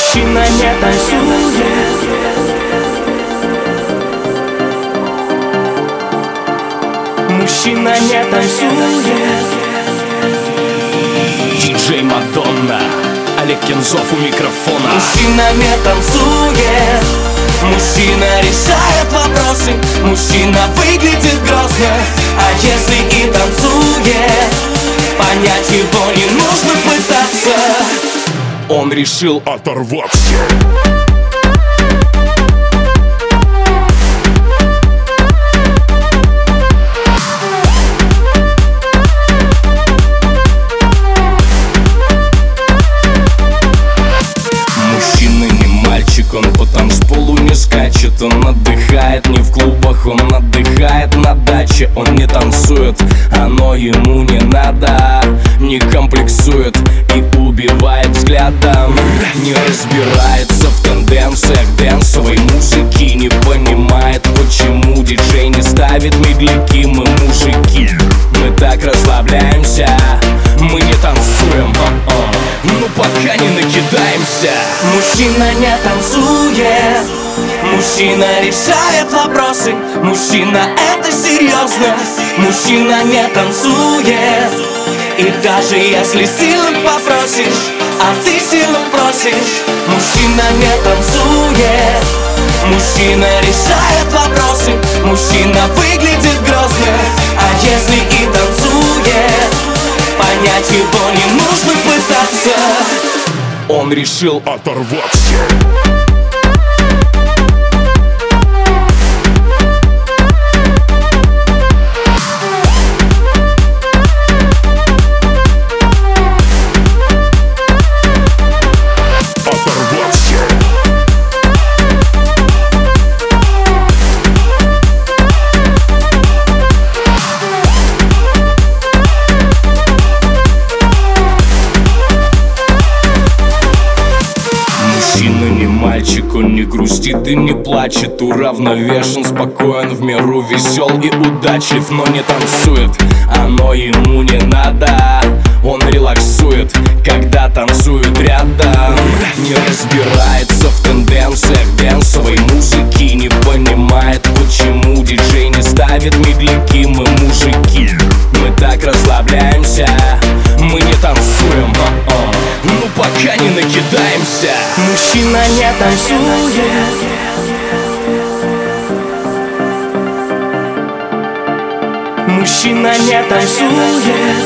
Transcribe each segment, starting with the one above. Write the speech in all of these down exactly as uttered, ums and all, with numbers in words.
Мужчина не танцует. Мужчина не танцует. Диджей Мадонна, Олег Кензов у микрофона. Мужчина не танцует. Мужчина решает вопросы. Мужчина выглядит грозно. А если и танцует, понять его не нужно пытаться. Он решил оторваться. Он по танцполу не скачет, он отдыхает не в клубах, он отдыхает на даче. Он не танцует, оно ему не надо, не комплексует и убивает взглядом. Не разбирается в тенденциях дэнсовой музыки, не понимает, почему диджей не ставит медляки. Мы мужики, мы так расслабляемся, мы не танцуем, ну пока не накидаемся. Мужчина не танцует. Мужчина решает вопросы. Мужчина это серьезно. Мужчина не танцует. И даже если сильно попросишь, а ты сильно просишь, мужчина не танцует. Мужчина решает вопросы. Мужчина выглядит грозно. А если и танцует, понять его не нужно пытаться. Он решил оторваться. Мальчик, он не грустит и не плачет, уравновешен, спокоен, в меру весел и удачлив, но не танцует, оно ему не надо. Он релаксует, когда танцует рядом. Не разбирается в тенденциях дэнсовой музыки, не понимает, почему диджей не ставит медляки. Мы мужики, мы так расслабляемся, мы не танцуем, ну пока не накидаемся. Мужчина не танцует. Мужчина не танцует.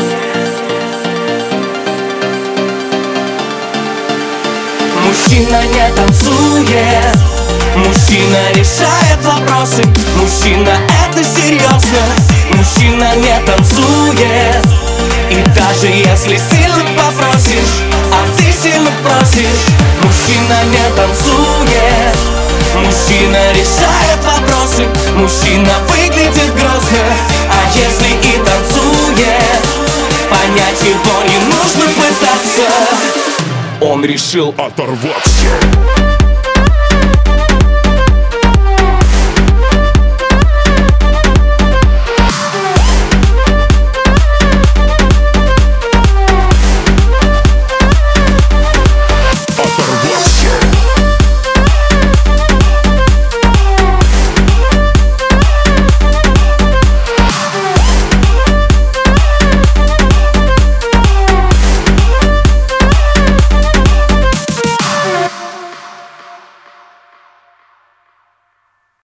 Мужчина не танцует. Мужчина решает вопросы. Мужчина это серьезно. Мужчина не танцует. И даже если сильно попросишь, а ты сильно просишь, мужчина не танцует. Мужчина решает вопросы. Мужчина выглядит грозно. А если и танцует, понять его не нужно пытаться. Он решил оторваться.